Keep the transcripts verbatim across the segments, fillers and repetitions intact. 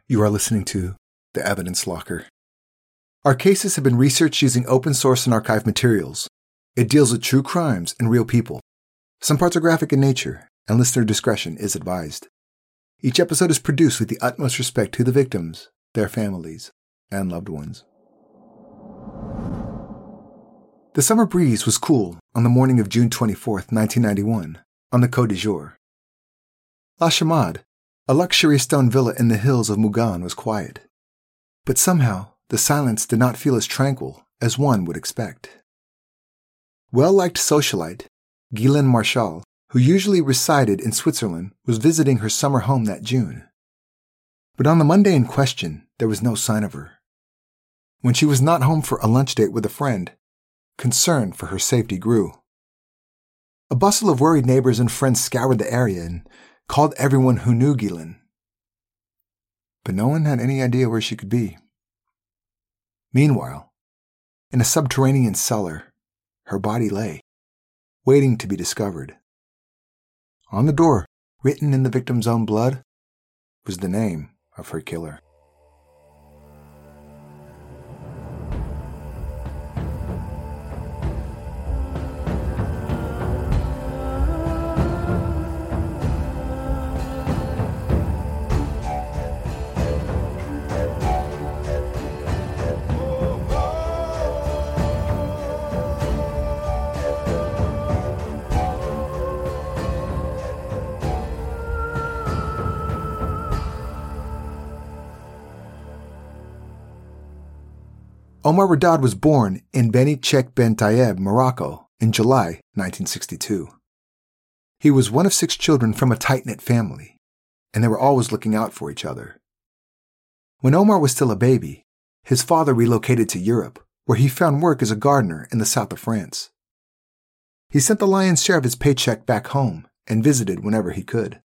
You are listening to The Evidence Locker. Our cases have been researched using open source and archive materials. It deals with true crimes and real people. Some parts are graphic in nature, and listener discretion is advised. Each episode is produced with the utmost respect to the victims, their families, and loved ones. The summer breeze was cool on the morning of June twenty-fourth, nineteen ninety-one, on the Côte d'Azur. La Chamade, a luxurious stone villa in the hills of Mougon, was quiet. But somehow, the silence did not feel as tranquil as one would expect. Well-liked socialite, Guylaine Marchal, who usually resided in Switzerland, was visiting her summer home that June. But on the Monday in question, there was no sign of her. When she was not home for a lunch date with a friend, concern for her safety grew. A bustle of worried neighbors and friends scoured the area and called everyone who knew Guylaine. But no one had any idea where she could be. Meanwhile, in a subterranean cellar, her body lay, waiting to be discovered. On the door, written in the victim's own blood, was the name of her killer. Omar Radad was born in Beni Cheikh Ben Tayeb, Morocco, in July nineteen sixty-two. He was one of six children from a tight-knit family, and they were always looking out for each other. When Omar was still a baby, his father relocated to Europe, where he found work as a gardener in the south of France. He sent the lion's share of his paycheck back home and visited whenever he could.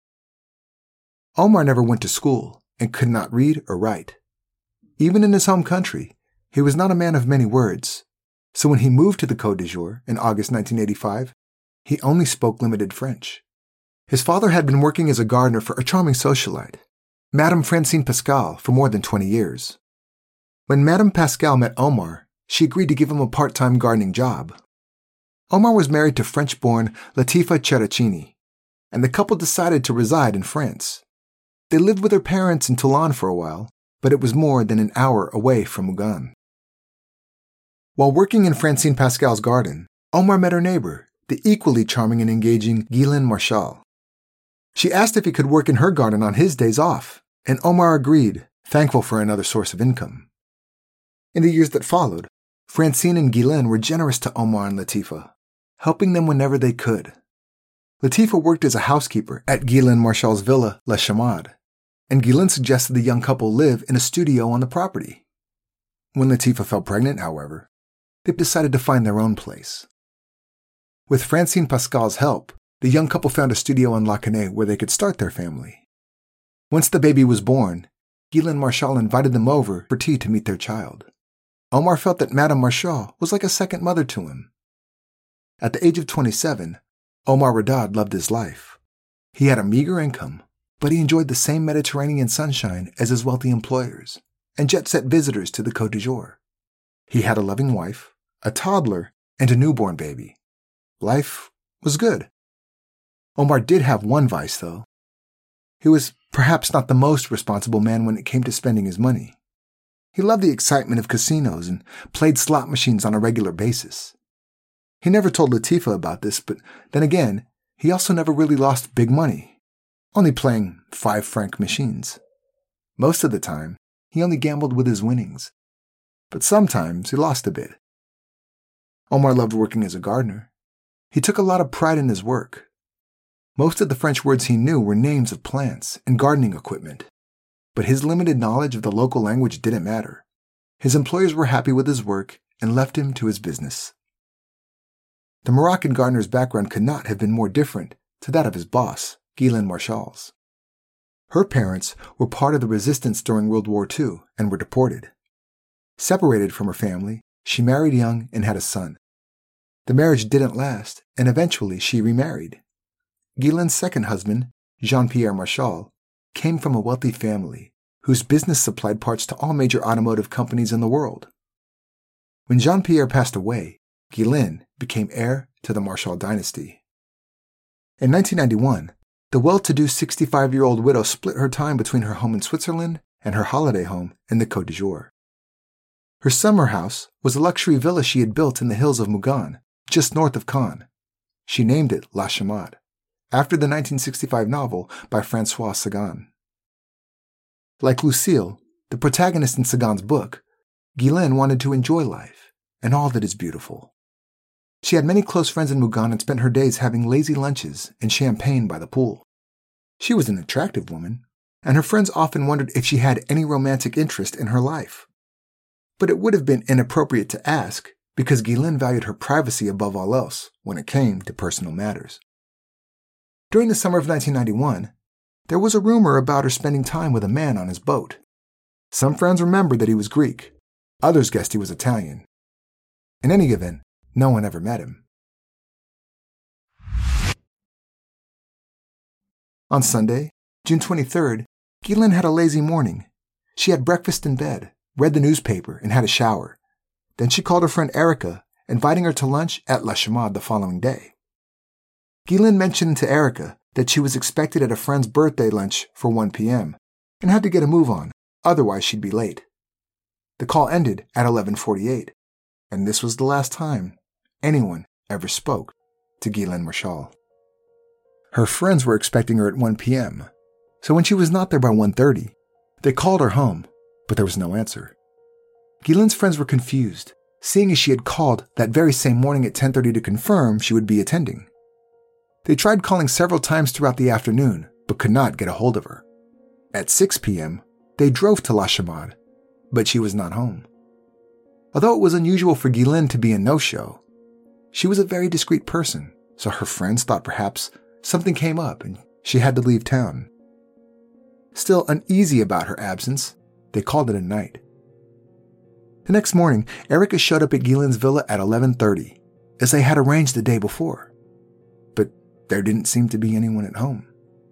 Omar never went to school and could not read or write. Even in his home country, he was not a man of many words, so when he moved to the Côte d'Azur in August nineteen eighty-five, he only spoke limited French. His father had been working as a gardener for a charming socialite, Madame Francine Pascal, for more than twenty years. When Madame Pascal met Omar, she agreed to give him a part-time gardening job. Omar was married to French-born Latifa Cherachini, and the couple decided to reside in France. They lived with their parents in Toulon for a while, but it was more than an hour away from Mougon. While working in Francine Pascal's garden, Omar met her neighbor, the equally charming and engaging Guylaine Marchal. She asked if he could work in her garden on his days off, and Omar agreed, thankful for another source of income. In the years that followed, Francine and Guylaine were generous to Omar and Latifa, helping them whenever they could. Latifa worked as a housekeeper at Guylaine Marchal's villa, La Chamade, and Guylaine suggested the young couple live in a studio on the property. When Latifa fell pregnant, however, they decided to find their own place. With Francine Pascal's help, the young couple found a studio in Lacanau where they could start their family. Once the baby was born, Guylaine Marchal invited them over for tea to meet their child. Omar felt that Madame Marchal was like a second mother to him. At the age of twenty-seven, Omar Radad loved his life. He had a meager income, but he enjoyed the same Mediterranean sunshine as his wealthy employers and jet-set visitors to the Côte d'Azur. He had a loving wife, a toddler, and a newborn baby. Life was good. Omar did have one vice, though. He was perhaps not the most responsible man when it came to spending his money. He loved the excitement of casinos and played slot machines on a regular basis. He never told Latifa about this, but then again, he also never really lost big money, only playing five-franc machines. Most of the time, he only gambled with his winnings, but sometimes he lost a bit. Omar loved working as a gardener. He took a lot of pride in his work. Most of the French words he knew were names of plants and gardening equipment, but his limited knowledge of the local language didn't matter. His employers were happy with his work and left him to his business. The Moroccan gardener's background could not have been more different to that of his boss, Guylaine Marchal's. Her parents were part of the resistance during World War Two and were deported. Separated from her family, she married young and had a son. The marriage didn't last, and eventually she remarried. Guylaine's second husband, Jean-Pierre Marchal, came from a wealthy family whose business supplied parts to all major automotive companies in the world. When Jean-Pierre passed away, Guylaine became heir to the Marchal dynasty. In nineteen ninety-one, the well-to-do sixty-five-year-old widow split her time between her home in Switzerland and her holiday home in the Côte d'Azur. Her summer house was a luxury villa she had built in the hills of Mugan, just north of Cannes. She named it La Chamade, after the nineteen sixty-five novel by François Sagan. Like Lucille, the protagonist in Sagan's book, Guylaine wanted to enjoy life and all that is beautiful. She had many close friends in Mugan and spent her days having lazy lunches and champagne by the pool. She was an attractive woman, and her friends often wondered if she had any romantic interest in her life. But it would have been inappropriate to ask because Guylaine valued her privacy above all else when it came to personal matters. During the summer of nineteen ninety-one, there was a rumor about her spending time with a man on his boat. Some friends remembered that he was Greek. Others guessed he was Italian. In any event, no one ever met him. On Sunday, June twenty-third, Guylaine had a lazy morning. She had breakfast in bed, read the newspaper, and had a shower. Then she called her friend Erica, inviting her to lunch at La Chamade the following day. Guylaine mentioned to Erica that she was expected at a friend's birthday lunch for one p.m. and had to get a move on, otherwise she'd be late. The call ended at eleven forty-eight, and this was the last time anyone ever spoke to Guylaine Marchal. Her friends were expecting her at one p.m., so when she was not there by one thirty, they called her home, but there was no answer. Guylaine's friends were confused, seeing as she had called that very same morning at ten thirty to confirm she would be attending. They tried calling several times throughout the afternoon, but could not get a hold of her. At six p.m., they drove to La Chamade, but she was not home. Although it was unusual for Guylaine to be a no-show, she was a very discreet person, so her friends thought perhaps something came up and she had to leave town. Still uneasy about her absence, they called it a night. The next morning, Erica showed up at Guylaine's villa at eleven thirty, as they had arranged the day before. But there didn't seem to be anyone at home.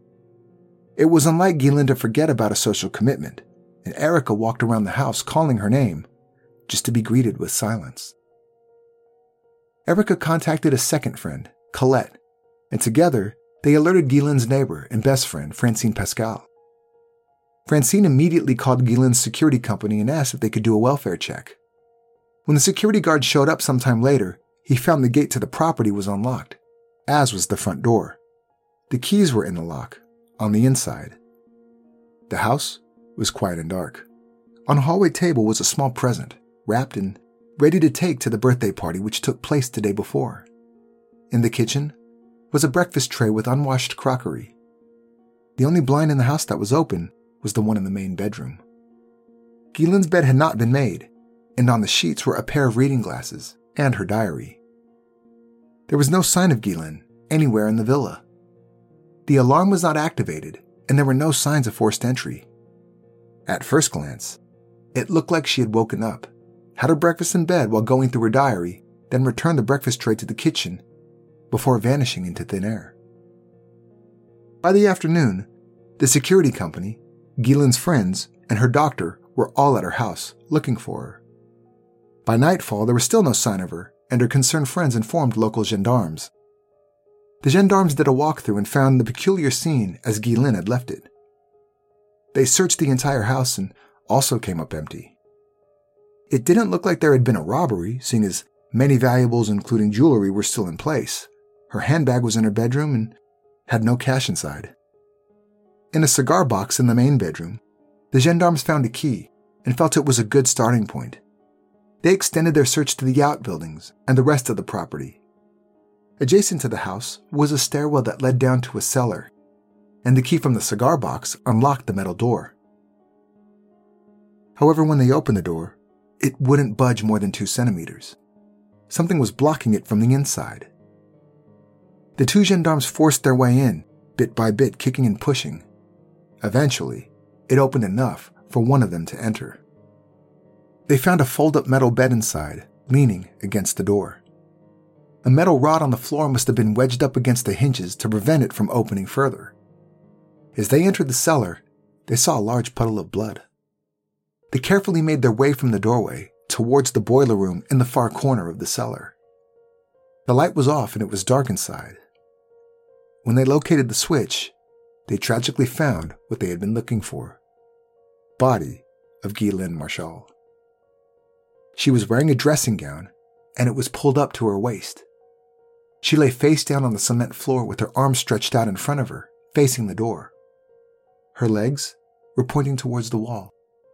It was unlike Guylaine to forget about a social commitment, and Erica walked around the house calling her name, just to be greeted with silence. Erica contacted a second friend, Colette, and together they alerted Guylaine's neighbor and best friend, Francine Pascal. Francine immediately called Guylaine's security company and asked if they could do a welfare check. When the security guard showed up sometime later, he found the gate to the property was unlocked, as was the front door. The keys were in the lock, on the inside. The house was quiet and dark. On a hallway table was a small present, wrapped and ready to take to the birthday party which took place the day before. In the kitchen was a breakfast tray with unwashed crockery. The only blind in the house that was open was the one in the main bedroom. Guylaine's bed had not been made, and on the sheets were a pair of reading glasses and her diary. There was no sign of Guylaine anywhere in the villa. The alarm was not activated, and there were no signs of forced entry. At first glance, it looked like she had woken up, had her breakfast in bed while going through her diary, then returned the breakfast tray to the kitchen before vanishing into thin air. By the afternoon, the security company, Guylaine's friends, and her doctor were all at her house looking for her. By nightfall, there was still no sign of her, and her concerned friends informed local gendarmes. The gendarmes did a walkthrough and found the peculiar scene as Guylaine had left it. They searched the entire house and also came up empty. It didn't look like there had been a robbery, seeing as many valuables, including jewelry, were still in place. Her handbag was in her bedroom and had no cash inside. In a cigar box in the main bedroom, the gendarmes found a key and felt it was a good starting point. They extended their search to the outbuildings and the rest of the property. Adjacent to the house was a stairwell that led down to a cellar, and the key from the cigar box unlocked the metal door. However, when they opened the door, it wouldn't budge more than two centimeters. Something was blocking it from the inside. The two gendarmes forced their way in, bit by bit, kicking and pushing. Eventually, it opened enough for one of them to enter. They found a fold-up metal bed inside, leaning against the door. A metal rod on the floor must have been wedged up against the hinges to prevent it from opening further. As they entered the cellar, they saw a large puddle of blood. They carefully made their way from the doorway towards the boiler room in the far corner of the cellar. The light was off and it was dark inside. When they located the switch, they tragically found what they had been looking for: body of Ghislaine Marchal. She was wearing a dressing gown, and it was pulled up to her waist. She lay face down on the cement floor with her arms stretched out in front of her, facing the door. Her legs were pointing towards the wall.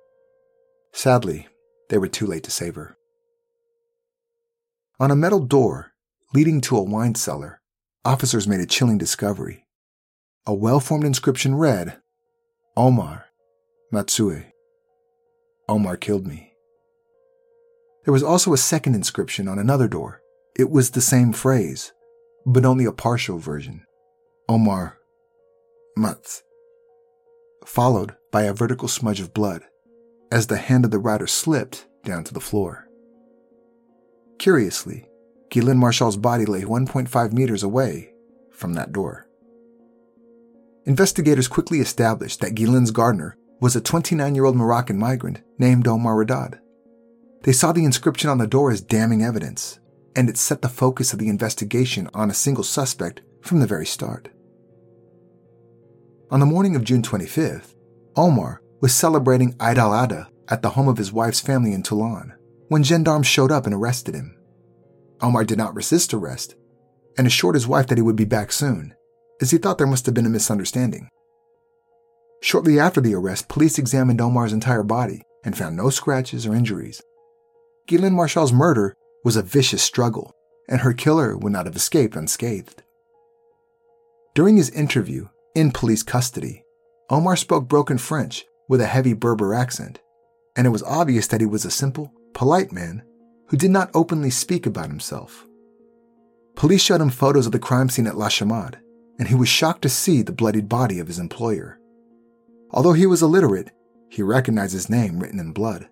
Sadly, they were too late to save her. On a metal door leading to a wine cellar, officers made a chilling discovery. A well-formed inscription read, "Omar Matsue. Omar killed me." There was also a second inscription on another door. It was the same phrase, but only a partial version. Omar Mats. Followed by a vertical smudge of blood as the hand of the writer slipped down to the floor. Curiously, Ghislaine Marchal's body lay one point five meters away from that door. Investigators quickly established that Ghislaine's gardener was a twenty-nine-year-old Moroccan migrant named Omar Radad. They saw the inscription on the door as damning evidence, and it set the focus of the investigation on a single suspect from the very start. On the morning of June twenty-fifth, Omar was celebrating Eid al-Adha at the home of his wife's family in Toulon when gendarmes showed up and arrested him. Omar did not resist arrest and assured his wife that he would be back soon, as he thought there must have been a misunderstanding. Shortly after the arrest, police examined Omar's entire body and found no scratches or injuries. Ghislaine Marchal's murder was a vicious struggle, and her killer would not have escaped unscathed. During his interview in police custody, Omar spoke broken French with a heavy Berber accent, and it was obvious that he was a simple, polite man who did not openly speak about himself. Police showed him photos of the crime scene at La Chamade, and he was shocked to see the bloodied body of his employer. Although he was illiterate, he recognized his name written in blood.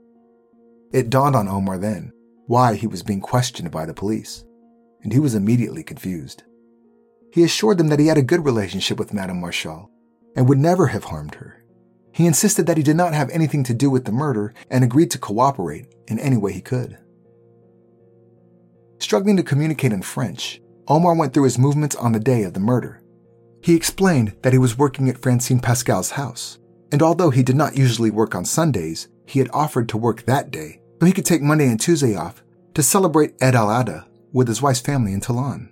It dawned on Omar then why he was being questioned by the police, and he was immediately confused. He assured them that he had a good relationship with Madame Marchal and would never have harmed her. He insisted that he did not have anything to do with the murder and agreed to cooperate in any way he could. Struggling to communicate in French, Omar went through his movements on the day of the murder. He explained that he was working at Francine Pascal's house, and although he did not usually work on Sundays, he had offered to work that day so he could take Monday and Tuesday off to celebrate Eid al-Adha with his wife's family in Toulon.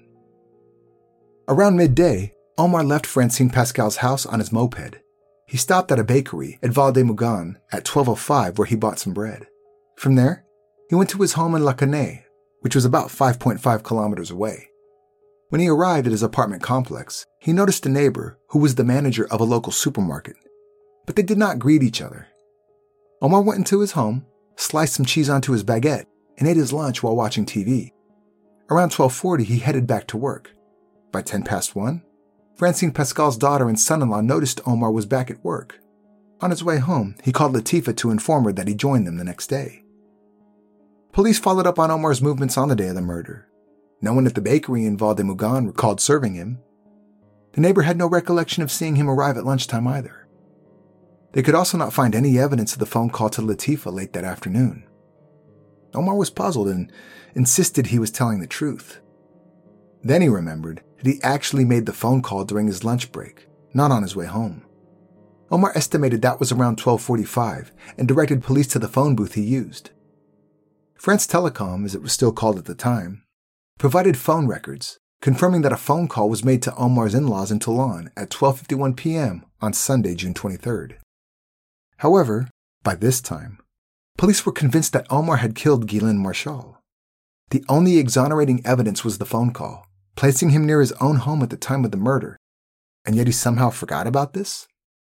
Around midday, Omar left Francine Pascal's house on his moped. He stopped at a bakery at Val-de-Mougon at twelve oh five where he bought some bread. From there, he went to his home in La Canée, which was about five point five kilometers away. When he arrived at his apartment complex, he noticed a neighbor who was the manager of a local supermarket, but they did not greet each other. Omar went into his home, sliced some cheese onto his baguette, and ate his lunch while watching T V. Around twelve forty, he headed back to work. By ten past one, Francine Pascal's daughter and son-in-law noticed Omar was back at work. On his way home, he called Latifa to inform her that he joined them the next day. Police followed up on Omar's movements on the day of the murder. No one at the bakery in Val-de-Mougon recalled serving him. The neighbor had no recollection of seeing him arrive at lunchtime either. They could also not find any evidence of the phone call to Latifa late that afternoon. Omar was puzzled and insisted he was telling the truth. Then he remembered that he actually made the phone call during his lunch break, not on his way home. Omar estimated that was around twelve forty-five and directed police to the phone booth he used. France Telecom, as it was still called at the time, provided phone records confirming that a phone call was made to Omar's in-laws in Toulon at twelve fifty-one p.m. on Sunday, June twenty-third. However, by this time, police were convinced that Omar had killed Ghislaine Marchal. The only exonerating evidence was the phone call, placing him near his own home at the time of the murder, and yet he somehow forgot about this?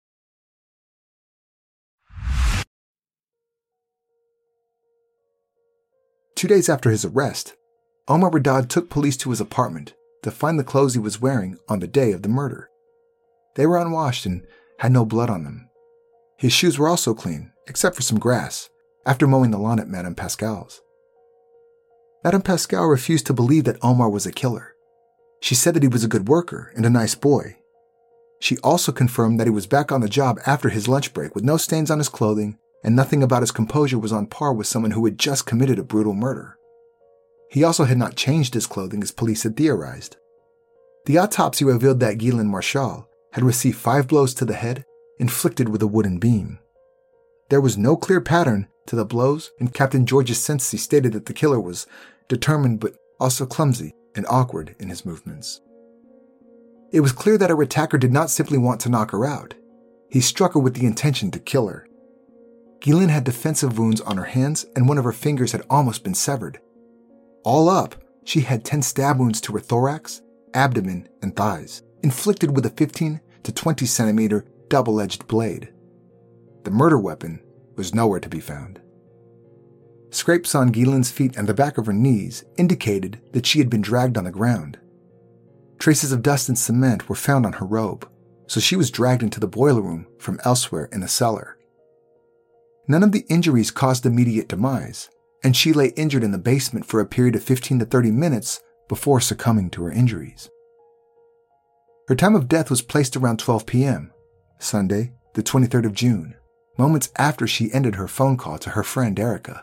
Two days after his arrest, Omar Radad took police to his apartment to find the clothes he was wearing on the day of the murder. They were unwashed and had no blood on them. His shoes were also clean, except for some grass, after mowing the lawn at Madame Pascal's. Madame Pascal refused to believe that Omar was a killer. She said that he was a good worker and a nice boy. She also confirmed that he was back on the job after his lunch break with no stains on his clothing, and nothing about his composure was on par with someone who had just committed a brutal murder. He also had not changed his clothing as police had theorized. The autopsy revealed that Ghislaine Marchal had received five blows to the head, inflicted with a wooden beam. There was no clear pattern to the blows, and Captain Georges Sensi stated that the killer was determined but also clumsy and awkward in his movements. It was clear that her attacker did not simply want to knock her out. He struck her with the intention to kill her. Ghislaine had defensive wounds on her hands, and one of her fingers had almost been severed. All up, she had ten stab wounds to her thorax, abdomen, and thighs, inflicted with a fifteen to twenty centimeter double-edged blade. The murder weapon was nowhere to be found. Scrapes on Ghislaine's feet and the back of her knees indicated that she had been dragged on the ground. Traces of dust and cement were found on her robe, so she was dragged into the boiler room from elsewhere in the cellar. None of the injuries caused immediate demise, and she lay injured in the basement for a period of fifteen to thirty minutes before succumbing to her injuries. Her time of death was placed around twelve p.m., Sunday, the twenty-third of June, moments after she ended her phone call to her friend Erica.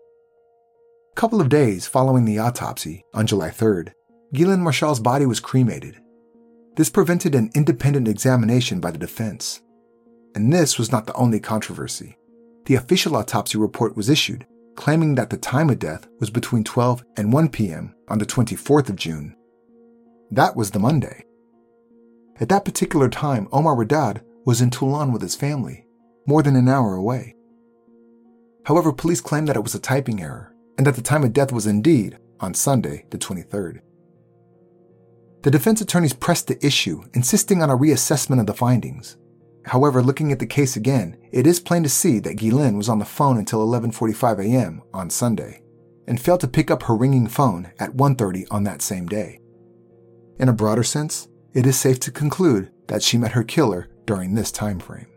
A couple of days following the autopsy, on July third, Ghislaine Marchal's body was cremated. This prevented an independent examination by the defense. And this was not the only controversy. The official autopsy report was issued, claiming that the time of death was between twelve and one p.m. on the twenty-fourth of June. That was the Monday. At that particular time, Omar Radad was in Toulon with his family, more than an hour away. However, police claimed that it was a typing error, and that the time of death was indeed on Sunday, the twenty-third. The defense attorneys pressed the issue, insisting on a reassessment of the findings. However, looking at the case again, it is plain to see that Ghislaine was on the phone until eleven forty-five a.m. on Sunday, and failed to pick up her ringing phone at one thirty on that same day. In a broader sense, it is safe to conclude that she met her killer during this time frame.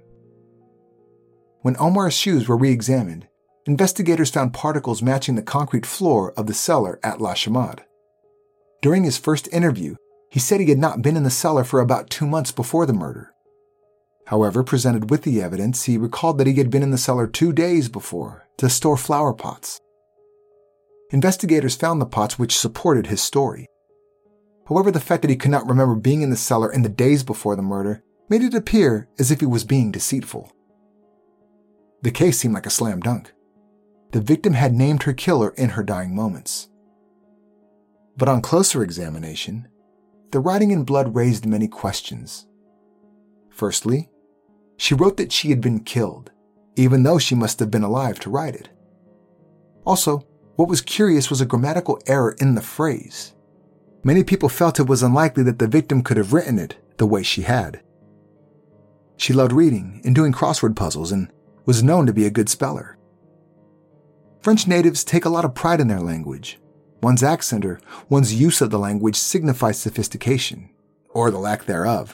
When Omar's shoes were re-examined, investigators found particles matching the concrete floor of the cellar at La Chamade. During his first interview, he said he had not been in the cellar for about two months before the murder. However, presented with the evidence, he recalled that he had been in the cellar two days before to store flower pots. Investigators found the pots which supported his story. However, the fact that he could not remember being in the cellar in the days before the murder made it appear as if he was being deceitful. The case seemed like a slam dunk. The victim had named her killer in her dying moments. But on closer examination, the writing in blood raised many questions. Firstly, she wrote that she had been killed, even though she must have been alive to write it. Also, what was curious was a grammatical error in the phrase. Many people felt it was unlikely that the victim could have written it the way she had. She loved reading and doing crossword puzzles and was known to be a good speller. French natives take a lot of pride in their language. One's accent or one's use of the language signifies sophistication, or the lack thereof.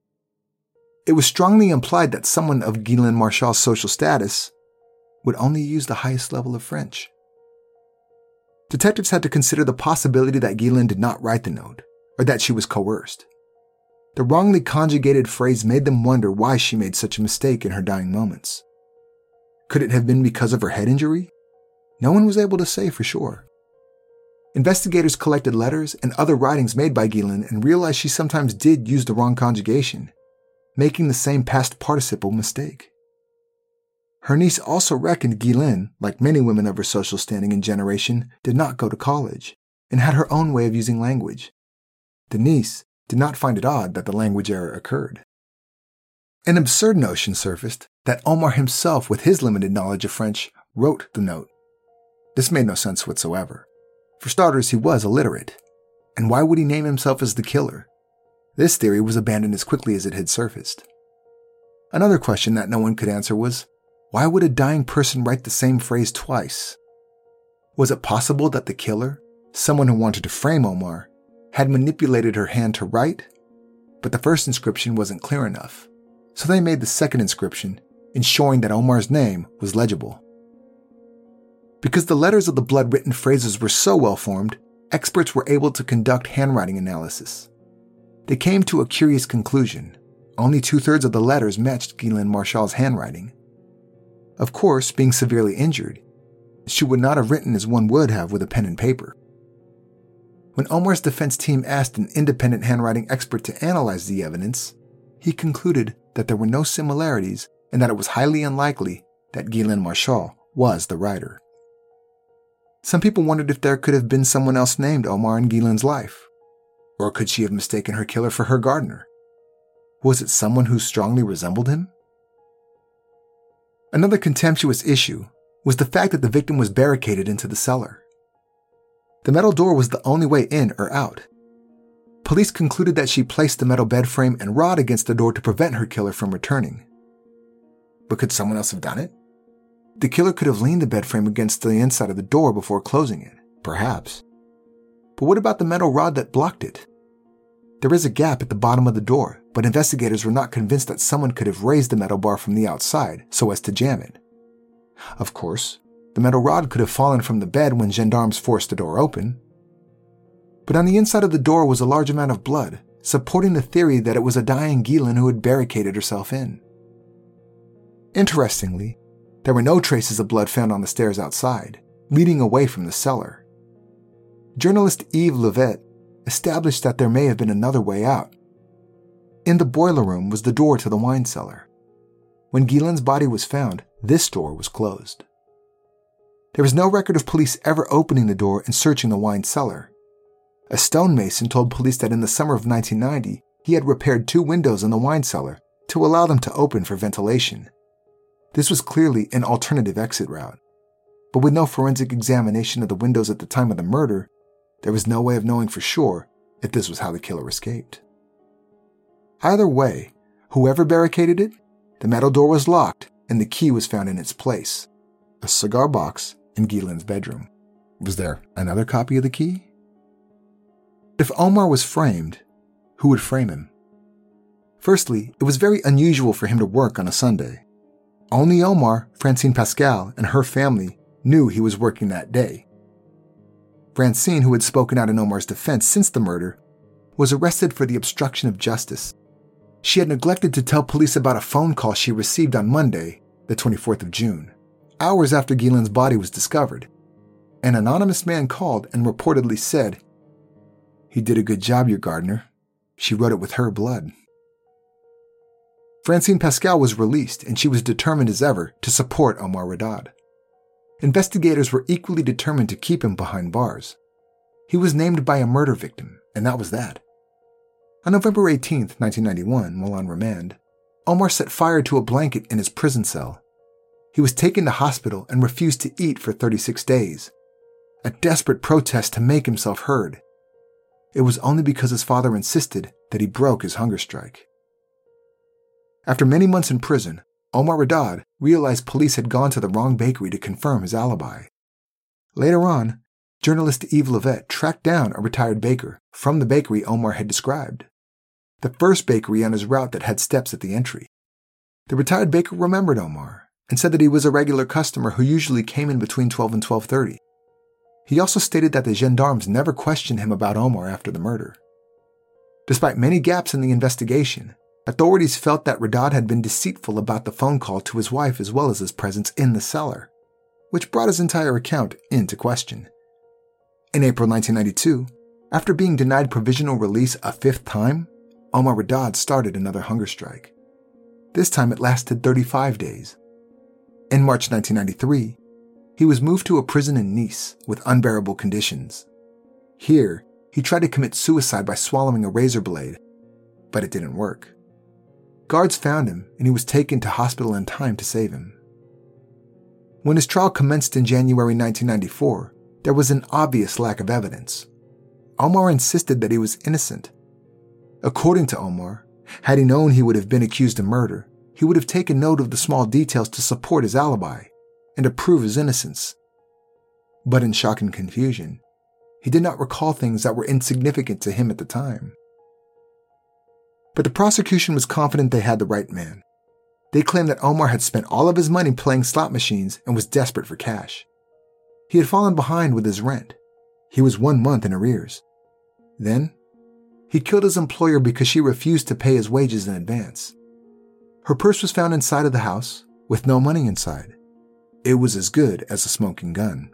It was strongly implied that someone of Ghislaine Marchal's social status would only use the highest level of French. Detectives had to consider the possibility that Ghislaine did not write the note, or that she was coerced. The wrongly conjugated phrase made them wonder why she made such a mistake in her dying moments. Could it have been because of her head injury? No one was able to say for sure. Investigators collected letters and other writings made by Ghislaine and realized she sometimes did use the wrong conjugation, making the same past participle mistake. Her niece also reckoned Ghislaine, like many women of her social standing and generation, did not go to college, and had her own way of using language. The niece did not find it odd that the language error occurred. An absurd notion surfaced that Omar himself, with his limited knowledge of French, wrote the note. This made no sense whatsoever. For starters, he was illiterate. And why would he name himself as the killer? This theory was abandoned as quickly as it had surfaced. Another question that no one could answer was, why would a dying person write the same phrase twice? Was it possible that the killer, someone who wanted to frame Omar, had manipulated her hand to write? But the first inscription wasn't clear enough, so they made the second inscription, ensuring that Omar's name was legible. Because the letters of the blood-written phrases were so well formed, experts were able to conduct handwriting analysis. They came to a curious conclusion. Only two-thirds of the letters matched Ghislaine Marchaal's handwriting. Of course, being severely injured, she would not have written as one would have with a pen and paper. When Omar's defense team asked an independent handwriting expert to analyze the evidence, he concluded that there were no similarities and that it was highly unlikely that Ghislaine Marchaal was the writer. Some people wondered if there could have been someone else named Omar in Ghislaine's life. Or could she have mistaken her killer for her gardener? Was it someone who strongly resembled him? Another contemptuous issue was the fact that the victim was barricaded into the cellar. The metal door was the only way in or out. Police concluded that she placed the metal bed frame and rod against the door to prevent her killer from returning. But could someone else have done it? The killer could have leaned the bed frame against the inside of the door before closing it, perhaps. But what about the metal rod that blocked it? There is a gap at the bottom of the door, but investigators were not convinced that someone could have raised the metal bar from the outside so as to jam it. Of course, the metal rod could have fallen from the bed when gendarmes forced the door open. But on the inside of the door was a large amount of blood, supporting the theory that it was a dying Ghislaine who had barricaded herself in. Interestingly, there were no traces of blood found on the stairs outside, leading away from the cellar. Journalist Yves Levet established that there may have been another way out. In the boiler room was the door to the wine cellar. When Ghislaine's body was found, this door was closed. There was no record of police ever opening the door and searching the wine cellar. A stonemason told police that in the summer of nineteen ninety, he had repaired two windows in the wine cellar to allow them to open for ventilation. This was clearly an alternative exit route. But with no forensic examination of the windows at the time of the murder, there was no way of knowing for sure if this was how the killer escaped. Either way, whoever barricaded it, the metal door was locked and the key was found in its place, a cigar box in Ghislaine's bedroom. Was there another copy of the key? If Omar was framed, who would frame him? Firstly, it was very unusual for him to work on a Sunday. Only Omar, Francine Pascal, and her family knew he was working that day. Francine, who had spoken out in Omar's defense since the murder, was arrested for the obstruction of justice. She had neglected to tell police about a phone call she received on Monday, the twenty-fourth of June, hours after Ghislaine's body was discovered. An anonymous man called and reportedly said, "He did a good job, your gardener. She wrote it with her blood." Francine Pascal was released, and she was determined as ever to support Omar Radad. Investigators were equally determined to keep him behind bars. He was named by a murder victim, and that was that. On November eighteenth, nineteen ninety-one, while on remand, Omar set fire to a blanket in his prison cell. He was taken to hospital and refused to eat for thirty-six days, a desperate protest to make himself heard. It was only because his father insisted that he broke his hunger strike. After many months in prison, Omar Radad realized police had gone to the wrong bakery to confirm his alibi. Later on, journalist Yves Levet tracked down a retired baker from the bakery Omar had described, the first bakery on his route that had steps at the entry. The retired baker remembered Omar and said that he was a regular customer who usually came in between twelve and twelve thirty. He also stated that the gendarmes never questioned him about Omar after the murder. Despite many gaps in the investigation, authorities felt that Radad had been deceitful about the phone call to his wife as well as his presence in the cellar, which brought his entire account into question. In April nineteen ninety-two, after being denied provisional release a fifth time, Omar Radad started another hunger strike. This time it lasted thirty-five days. In March nineteen ninety-three, he was moved to a prison in Nice with unbearable conditions. Here, he tried to commit suicide by swallowing a razor blade, but it didn't work. Guards found him, and he was taken to hospital in time to save him. When his trial commenced in January nineteen ninety-four, there was an obvious lack of evidence. Omar insisted that he was innocent. According to Omar, had he known he would have been accused of murder, he would have taken note of the small details to support his alibi and to prove his innocence. But in shock and confusion, he did not recall things that were insignificant to him at the time. But the prosecution was confident they had the right man. They claimed that Omar had spent all of his money playing slot machines and was desperate for cash. He had fallen behind with his rent. He was one month in arrears. Then, He killed his employer because she refused to pay his wages in advance. Her purse was found inside of the house, with no money inside. It was as good as a smoking gun.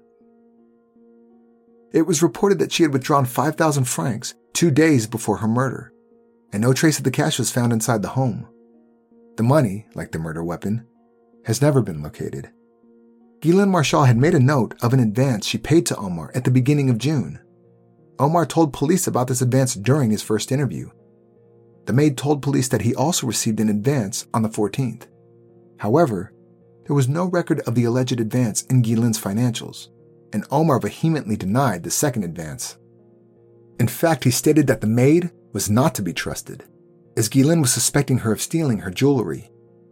It was reported that she had withdrawn five thousand francs two days before her murder, and no trace of the cash was found inside the home. The money, like the murder weapon, has never been located. Ghislaine Marchal had made a note of an advance she paid to Omar at the beginning of June. Omar told police about this advance during his first interview. The maid told police that he also received an advance on the fourteenth. However, there was no record of the alleged advance in Ghislaine's financials, and Omar vehemently denied the second advance. In fact, he stated that the maid was not to be trusted, as Ghislaine was suspecting her of stealing her jewelry.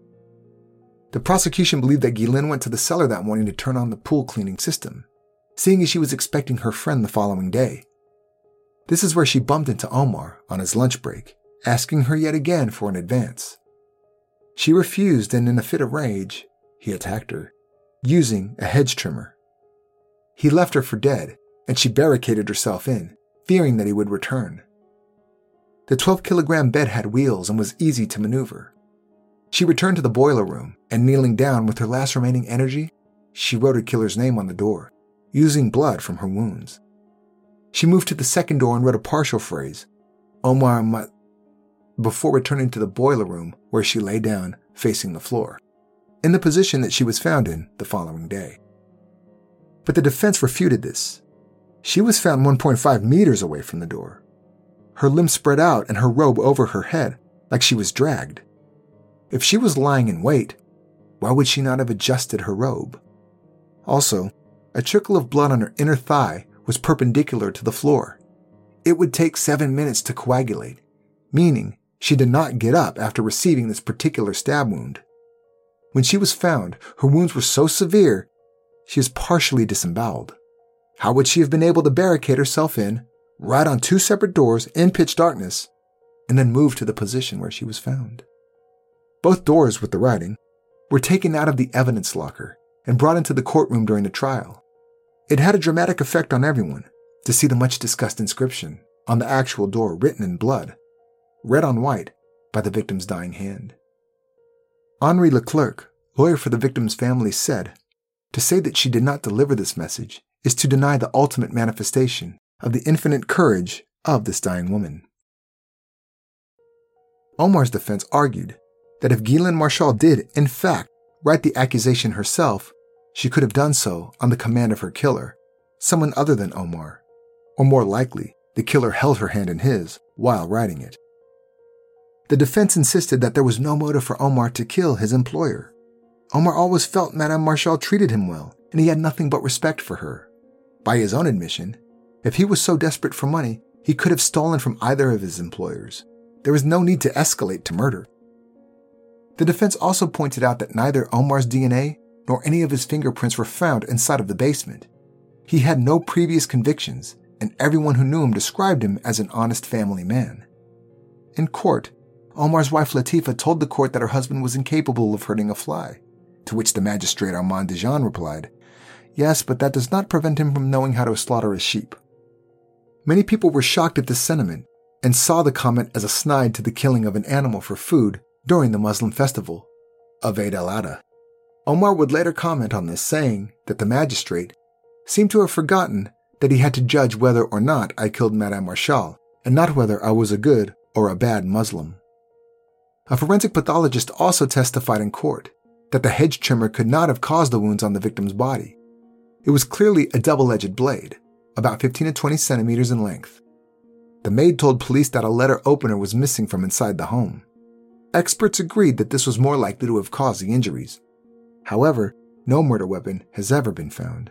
The prosecution believed that Ghislaine went to the cellar that morning to turn on the pool cleaning system, seeing as she was expecting her friend the following day. This is where she bumped into Omar on his lunch break, asking her yet again for an advance. She refused, and in a fit of rage, he attacked her, using a hedge trimmer. He left her for dead, and she barricaded herself in, fearing that he would return. The twelve kilogram bed had wheels and was easy to maneuver. She returned to the boiler room, and kneeling down with her last remaining energy, she wrote her killer's name on the door, using blood from her wounds. She moved to the second door and wrote a partial phrase, Omar Ma, before returning to the boiler room where she lay down, facing the floor, in the position that she was found in the following day. But the defense refuted this. She was found one point five meters away from the door, her limbs spread out and her robe over her head like she was dragged. If she was lying in wait, why would she not have adjusted her robe? Also, a trickle of blood on her inner thigh was perpendicular to the floor. It would take seven minutes to coagulate, meaning she did not get up after receiving this particular stab wound. When she was found, her wounds were so severe, she was partially disemboweled. How would she have been able to barricade herself in, right on two separate doors in pitch darkness, and then move to the position where she was found? Both doors with the writing were taken out of the evidence locker and brought into the courtroom during the trial. It had a dramatic effect on everyone to see the much-discussed inscription on the actual door written in blood, red on white, by the victim's dying hand. Henri Leclerc, lawyer for the victim's family, said, "To say that she did not deliver this message is to deny the ultimate manifestation of the infinite courage of this dying woman." Omar's defense argued that if Ghislaine Marchal did, in fact, write the accusation herself, she could have done so on the command of her killer, someone other than Omar, or more likely, the killer held her hand in his while writing it. The defense insisted that there was no motive for Omar to kill his employer. Omar always felt Madame Marchal treated him well, and he had nothing but respect for her. By his own admission, if he was so desperate for money, he could have stolen from either of his employers. There was no need to escalate to murder. The defense also pointed out that neither Omar's D N A nor any of his fingerprints were found inside of the basement. He had no previous convictions, and everyone who knew him described him as an honest family man. In court, Omar's wife Latifa told the court that her husband was incapable of hurting a fly, to which the magistrate Armand Dijon replied, "Yes, but that does not prevent him from knowing how to slaughter a sheep." Many people were shocked at this sentiment and saw the comment as a snide to the killing of an animal for food during the Muslim festival of Eid al-Adha. Omar would later comment on this, saying that the magistrate seemed to have forgotten that he had to judge whether or not I killed Madame Marchal, and not whether I was a good or a bad Muslim. A forensic pathologist also testified in court that the hedge trimmer could not have caused the wounds on the victim's body. It was clearly a double-edged blade, about fifteen to twenty centimeters in length. The maid told police that a letter opener was missing from inside the home. Experts agreed that this was more likely to have caused the injuries. However, no murder weapon has ever been found.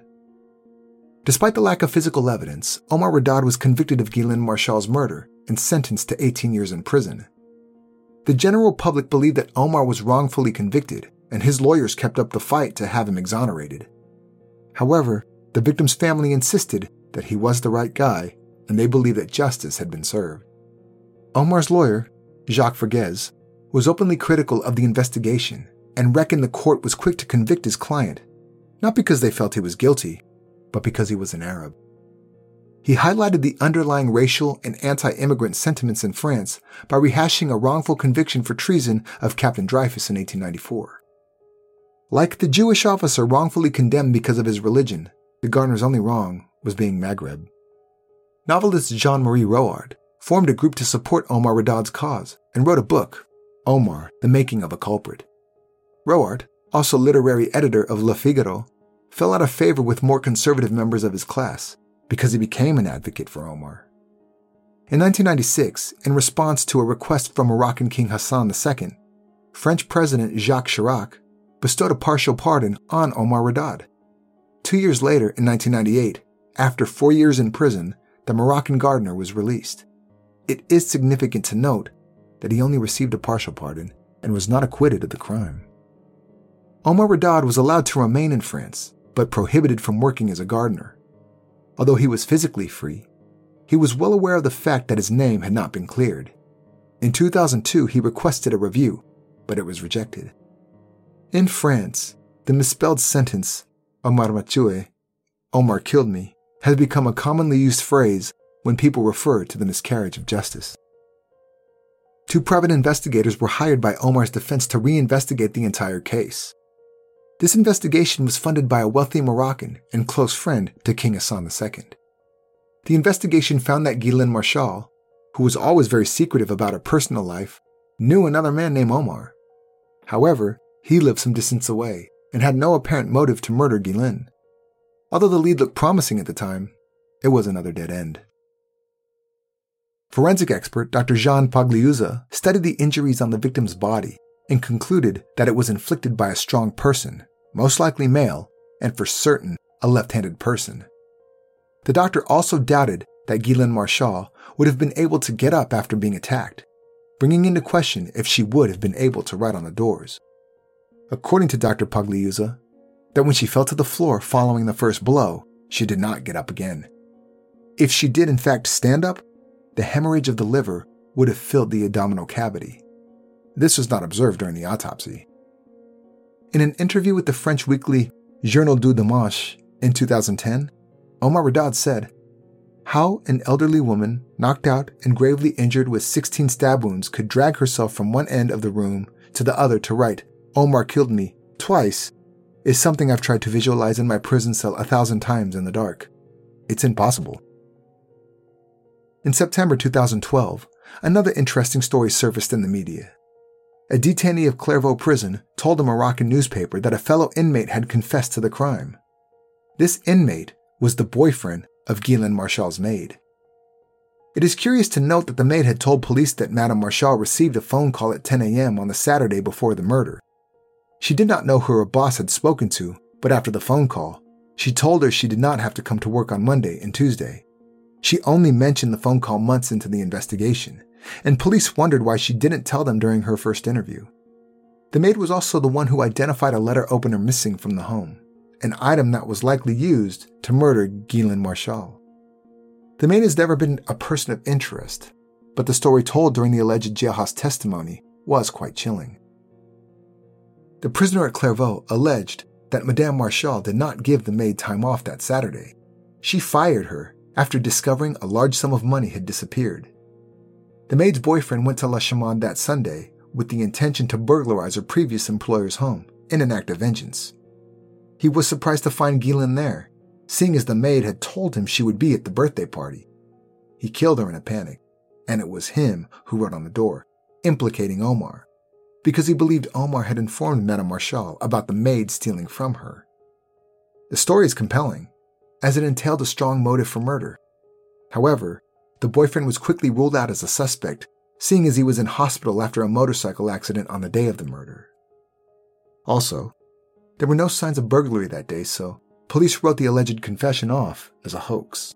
Despite the lack of physical evidence, Omar Radad was convicted of Ghislaine Marchal's murder and sentenced to eighteen years in prison. The general public believed that Omar was wrongfully convicted, and his lawyers kept up the fight to have him exonerated. However, the victim's family insisted that he was the right guy, and they believed that justice had been served. Omar's lawyer, Jacques Vergès, was openly critical of the investigation and reckoned the court was quick to convict his client, not because they felt he was guilty, but because he was an Arab. He highlighted the underlying racial and anti-immigrant sentiments in France by rehashing a wrongful conviction for treason of Captain Dreyfus in eighteen ninety-four. Like the Jewish officer wrongfully condemned because of his religion, the Gardiner's only wrong was being Maghreb. Novelist Jean-Marie Roard formed a group to support Omar Radad's cause and wrote a book, Omar, The Making of a Culprit. Roard, also literary editor of Le Figaro, fell out of favor with more conservative members of his class because he became an advocate for Omar. In nineteen ninety-six, in response to a request from Moroccan King Hassan the Second, French President Jacques Chirac bestowed a partial pardon on Omar Radad. Two years later, in nineteen ninety-eight, after four years in prison, the Moroccan Gardiner was released. It is significant to note that he only received a partial pardon and was not acquitted of the crime. Omar Radad was allowed to remain in France, but prohibited from working as a gardener. Although he was physically free, he was well aware of the fact that his name had not been cleared. In two thousand two, he requested a review, but it was rejected. In France, the misspelled sentence, Omar m'a tué, Omar killed me, has become a commonly used phrase when people refer to the miscarriage of justice. Two private investigators were hired by Omar's defense to reinvestigate the entire case. This investigation was funded by a wealthy Moroccan and close friend to King Hassan the Second. The investigation found that Ghislaine Marchal, who was always very secretive about her personal life, knew another man named Omar. However, he lived some distance away and had no apparent motive to murder Ghislaine. Although the lead looked promising at the time, it was another dead end. Forensic expert Doctor Jean Pagliuzza studied the injuries on the victim's body and concluded that it was inflicted by a strong person, most likely male, and for certain a left-handed person. The doctor also doubted that Ghislaine Marchal would have been able to get up after being attacked, bringing into question if she would have been able to write on the doors. According to Doctor Pagliuzza, that when she fell to the floor following the first blow, she did not get up again. If she did in fact stand up, the hemorrhage of the liver would have filled the abdominal cavity. This was not observed during the autopsy. In an interview with the French weekly Journal du Dimanche in two thousand ten, Omar Radad said, "How an elderly woman, knocked out and gravely injured with sixteen stab wounds, could drag herself from one end of the room to the other to write, 'Omar killed me,' twice, is something I've tried to visualize in my prison cell a thousand times in the dark. It's impossible." In September two thousand twelve, another interesting story surfaced in the media. A detainee of Clairvaux prison told a Moroccan newspaper that a fellow inmate had confessed to the crime. This inmate was the boyfriend of Ghislaine Marchal's maid. It is curious to note that the maid had told police that Madame Marchal received a phone call at ten a.m. on the Saturday before the murder. She did not know who her boss had spoken to, but after the phone call, she told her she did not have to come to work on Monday and Tuesday. She only mentioned the phone call months into the investigation, and police wondered why she didn't tell them during her first interview. The maid was also the one who identified a letter opener missing from the home, an item that was likely used to murder Ghislaine Marchal. The maid has never been a person of interest, but the story told during the alleged jailhouse testimony was quite chilling. The prisoner at Clairvaux alleged that Madame Marchal did not give the maid time off that Saturday. She fired her after discovering a large sum of money had disappeared. The maid's boyfriend went to La Chamade that Sunday with the intention to burglarize her previous employer's home in an act of vengeance. He was surprised to find Ghislaine there, seeing as the maid had told him she would be at the birthday party. He killed her in a panic, and it was him who wrote on the door, implicating Omar, because he believed Omar had informed Madame Marchal about the maid stealing from her. The story is compelling, as it entailed a strong motive for murder. However, the boyfriend was quickly ruled out as a suspect, seeing as he was in hospital after a motorcycle accident on the day of the murder. Also, there were no signs of burglary that day, so police wrote the alleged confession off as a hoax.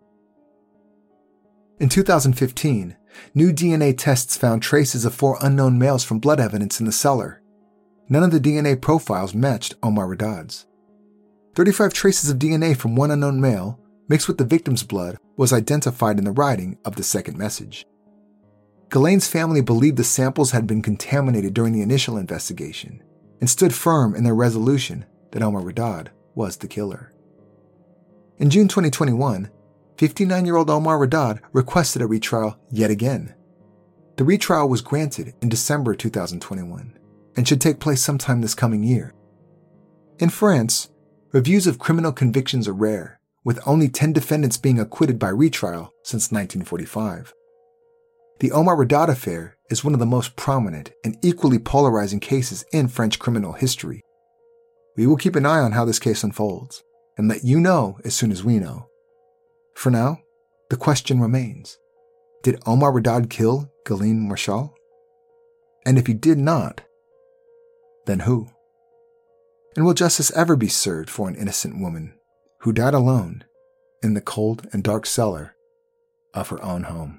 In two thousand fifteen, new D N A tests found traces of four unknown males from blood evidence in the cellar. None of the D N A profiles matched Omar Radad's. thirty-five traces of D N A from one unknown male, mixed with the victim's blood, was identified in the writing of the second message. Ghislaine's family believed the samples had been contaminated during the initial investigation and stood firm in their resolution that Omar Radad was the killer. In June twenty twenty-one, fifty-nine-year-old Omar Radad requested a retrial yet again. The retrial was granted in December two thousand twenty-one and should take place sometime this coming year. In France, reviews of criminal convictions are rare, with only ten defendants being acquitted by retrial since nineteen forty-five. The Omar Radad affair is one of the most prominent and equally polarizing cases in French criminal history. We will keep an eye on how this case unfolds and let you know as soon as we know. For now, the question remains, did Omar Radad kill Ghislaine Marchal? And if he did not, then who? And will justice ever be served for an innocent woman who died alone in the cold and dark cellar of her own home?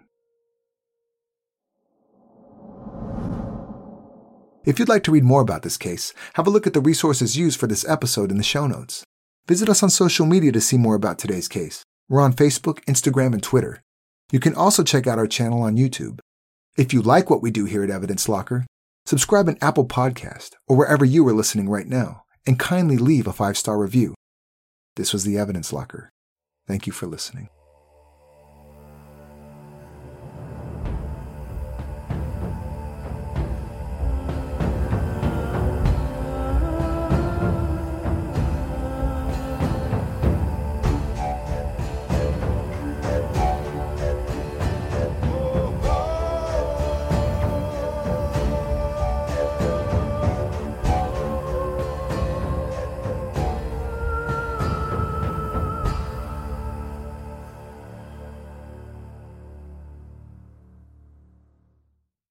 If you'd like to read more about this case, have a look at the resources used for this episode in the show notes. Visit us on social media to see more about today's case. We're on Facebook, Instagram, and Twitter. You can also check out our channel on YouTube. If you like what we do here at Evidence Locker, subscribe on Apple Podcast or wherever you are listening right now, and kindly leave a five-star review. This was the Evidence Locker. Thank you for listening.